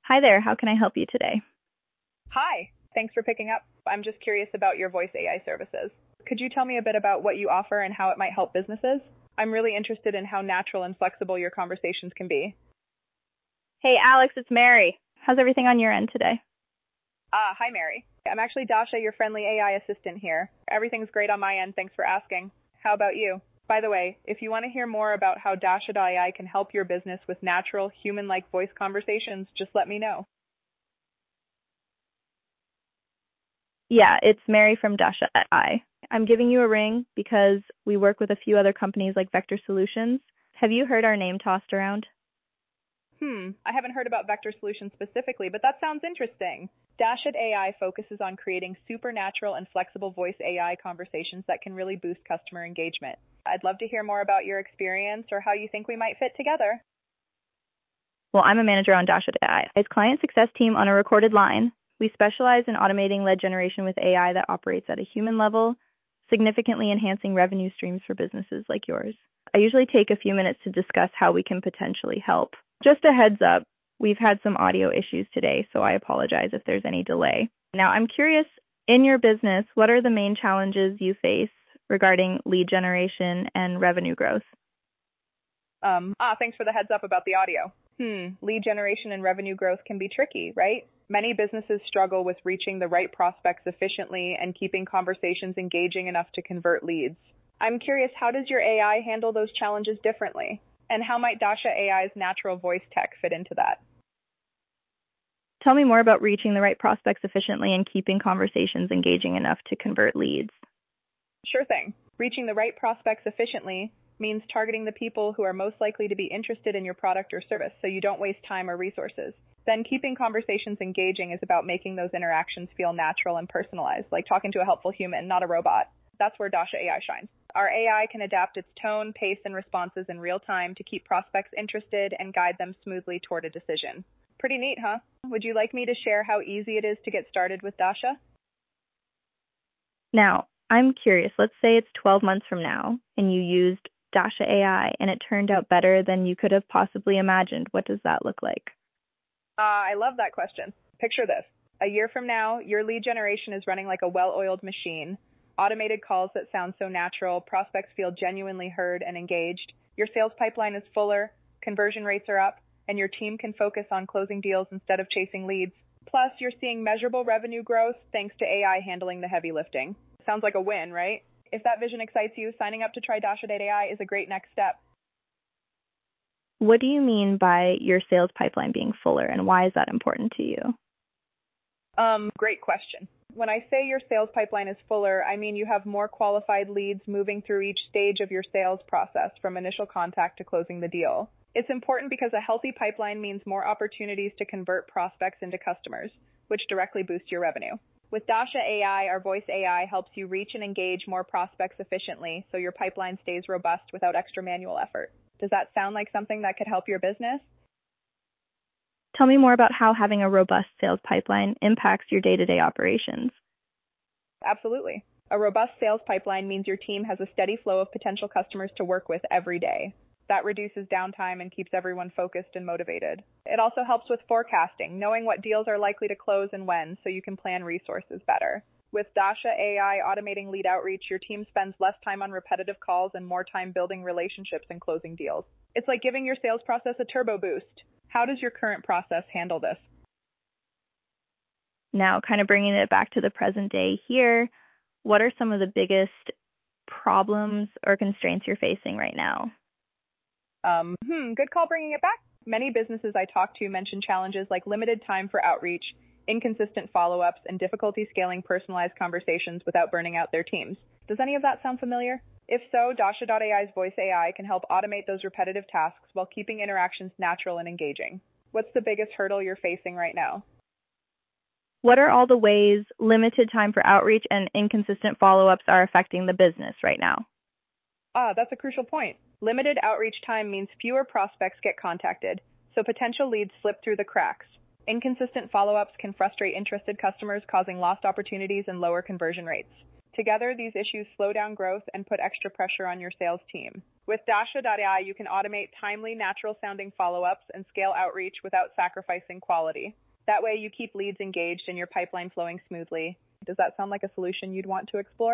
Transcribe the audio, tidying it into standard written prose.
Hi there, how can I help you today? Hi, thanks for picking up. I'm just curious about your voice AI services. Could you tell me a bit about what you offer and how it might help businesses? I'm really interested in how natural and flexible your conversations can be. Hey Alex, it's Mary. How's everything on your end today? Hi Mary. I'm actually Dasha, your friendly AI assistant here. Everything's great on my end, thanks for asking. How about you? By the way, if you want to hear more about how Dasha.ai can help your business with natural, human-like voice conversations, just let me know. Yeah, it's Mary from Dasha at I. I'm giving you a ring because we work with a few other companies like Vector Solutions. Have you heard our name tossed around? I haven't heard about Vector Solutions specifically, but that sounds interesting. Dash.ai focuses on creating supernatural and flexible voice AI conversations that can really boost customer engagement. I'd love to hear more about your experience or how you think we might fit together. Well, I'm a manager on Dasha.ai. As client success team on a recorded line, we specialize in automating lead generation with AI that operates at a human level, significantly enhancing revenue streams for businesses like yours. I usually take a few minutes to discuss how we can potentially help. Just a heads up, we've had some audio issues today, so I apologize if there's any delay. Now, I'm curious, in your business, what are the main challenges you face regarding lead generation and revenue growth? Thanks for the heads up about the audio. Lead generation and revenue growth can be tricky, right? Many businesses struggle with reaching the right prospects efficiently and keeping conversations engaging enough to convert leads. I'm curious, how does your AI handle those challenges differently? And how might Dasha AI's natural voice tech fit into that? Tell me more about reaching the right prospects efficiently and keeping conversations engaging enough to convert leads. Sure thing. Reaching the right prospects efficiently means targeting the people who are most likely to be interested in your product or service so you don't waste time or resources. Then keeping conversations engaging is about making those interactions feel natural and personalized, like talking to a helpful human, not a robot. That's where Dasha AI shines. Our AI can adapt its tone, pace, and responses in real time to keep prospects interested and guide them smoothly toward a decision. Pretty neat, huh? Would you like me to share how easy it is to get started with Dasha? Now, I'm curious, let's say it's 12 months from now and you used Dasha AI and it turned out better than you could have possibly imagined. What does that look like? I love that question. Picture this. A year from now, your lead generation is running like a well-oiled machine. Automated calls that sound so natural, prospects feel genuinely heard and engaged. Your sales pipeline is fuller, conversion rates are up, and your team can focus on closing deals instead of chasing leads. Plus, you're seeing measurable revenue growth thanks to AI handling the heavy lifting. Sounds like a win, right? If that vision excites you, signing up to try Dasha.ai is a great next step. What do you mean by your sales pipeline being fuller, and why is that important to you? Great question. When I say your sales pipeline is fuller, I mean you have more qualified leads moving through each stage of your sales process from initial contact to closing the deal. It's important because a healthy pipeline means more opportunities to convert prospects into customers, which directly boosts your revenue. With Dasha AI, our voice AI helps you reach and engage more prospects efficiently so your pipeline stays robust without extra manual effort. Does that sound like something that could help your business? Tell me more about how having a robust sales pipeline impacts your day-to-day operations. Absolutely. A robust sales pipeline means your team has a steady flow of potential customers to work with every day. That reduces downtime and keeps everyone focused and motivated. It also helps with forecasting, knowing what deals are likely to close and when, so you can plan resources better. With Dasha AI automating lead outreach, your team spends less time on repetitive calls and more time building relationships and closing deals. It's like giving your sales process a turbo boost. How does your current process handle this? Now, kind of bringing it back to the present day here, what are some of the biggest problems or constraints you're facing right now? Good call bringing it back. Many businesses I talk to mention challenges like limited time for outreach, inconsistent follow-ups, and difficulty scaling personalized conversations without burning out their teams. Does any of that sound familiar? If so, Dasha.ai's voice AI can help automate those repetitive tasks while keeping interactions natural and engaging. What's the biggest hurdle you're facing right now? What are all the ways limited time for outreach and inconsistent follow-ups are affecting the business right now? That's a crucial point. Limited outreach time means fewer prospects get contacted, so potential leads slip through the cracks. Inconsistent follow-ups can frustrate interested customers, causing lost opportunities and lower conversion rates. Together, these issues slow down growth and put extra pressure on your sales team. With Dasha.ai, you can automate timely, natural-sounding follow-ups and scale outreach without sacrificing quality. That way, you keep leads engaged and your pipeline flowing smoothly. Does that sound like a solution you'd want to explore?